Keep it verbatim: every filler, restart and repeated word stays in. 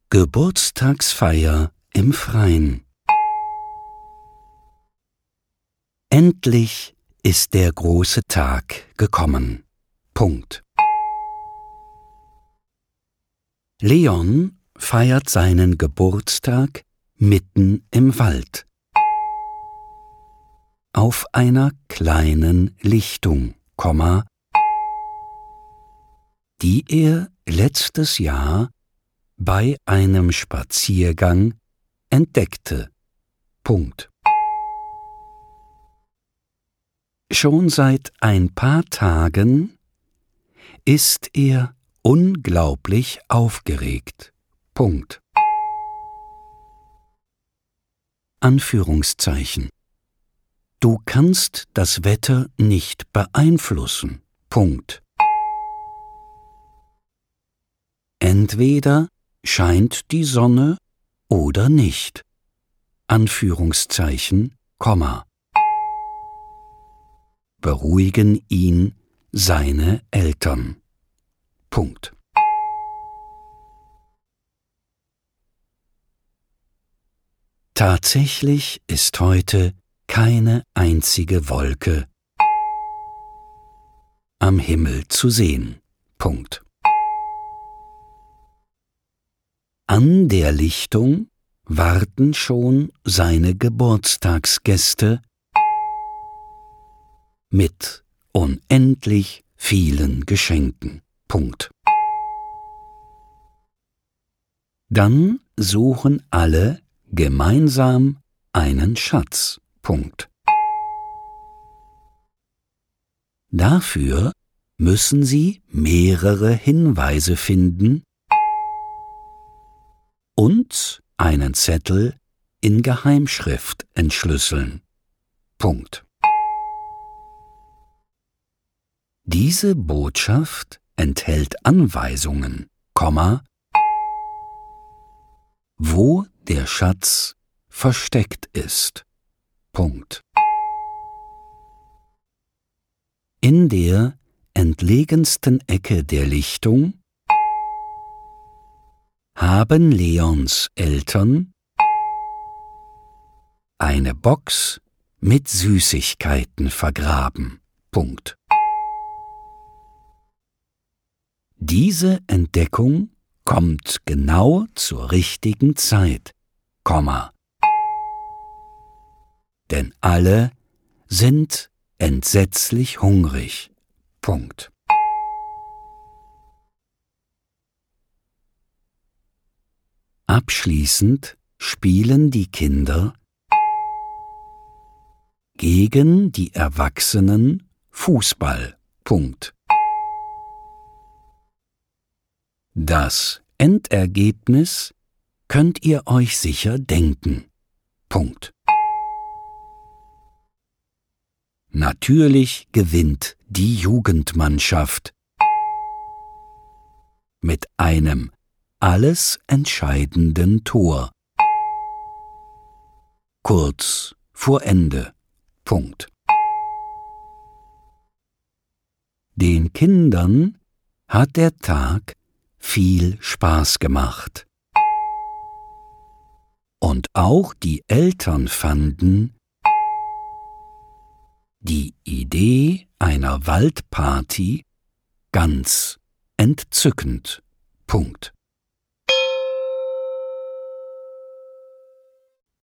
Geburtstagsfeier im Freien. Endlich ist der große Tag gekommen. Punkt. Leon feiert seinen Geburtstag mitten im Wald. Auf einer kleinen Lichtung, die er letztes Jahr bei einem Spaziergang entdeckte. Punkt. Schon seit ein paar Tagen ist er unglaublich aufgeregt. Punkt. Anführungszeichen. Du kannst das Wetter nicht beeinflussen. Punkt. Entweder scheint die Sonne oder nicht. Anführungszeichen, Komma. Beruhigen ihn seine Eltern. Punkt. Tatsächlich ist heute keine einzige Wolke am Himmel zu sehen. Punkt. An der Lichtung warten schon seine Geburtstagsgäste mit unendlich vielen Geschenken. Punkt. Dann suchen alle gemeinsam einen Schatz. Punkt. Dafür müssen sie mehrere Hinweise finden und einen Zettel in Geheimschrift entschlüsseln. Punkt. Diese Botschaft enthält Anweisungen, Komma, wo der Schatz versteckt ist. Punkt. In der entlegensten Ecke der Lichtung haben Leons Eltern eine Box mit Süßigkeiten vergraben. Punkt. Diese Entdeckung kommt genau zur richtigen Zeit, Komma. Denn alle sind entsetzlich hungrig. Punkt. Abschließend spielen die Kinder gegen die Erwachsenen Fußball. Punkt. Das Endergebnis könnt ihr euch sicher denken. Punkt. Natürlich gewinnt die Jugendmannschaft mit einem alles entscheidenden Tor. Kurz vor Ende. Punkt. Den Kindern hat der Tag viel Spaß gemacht. Und auch die Eltern fanden die Idee einer Waldparty ganz entzückend. Punkt.